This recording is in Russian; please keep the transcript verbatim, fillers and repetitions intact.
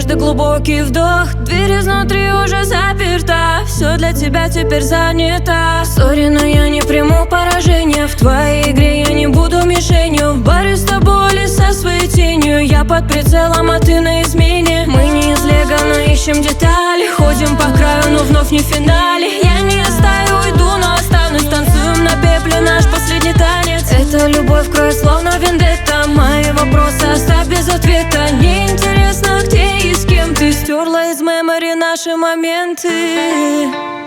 каждый глубокий вдох. Дверь изнутри уже заперта, все для тебя теперь занято. Сори, но я не приму поражение. В твоей игре я не буду мишенью. В баре с тобой или со своей тенью. Я под прицелом, а ты на измене. Мы не из лего, но ищем детали. Ходим по краю, но вновь не в финале. Я не оставлю, уйду, но останусь. Танцуем на пепле наш последний танец. Эта любовь кроет словно вендетта. Мои вопросы оставь без ответа. Неинтересно, где и с кем ты. Стерла из мемори наши моменты.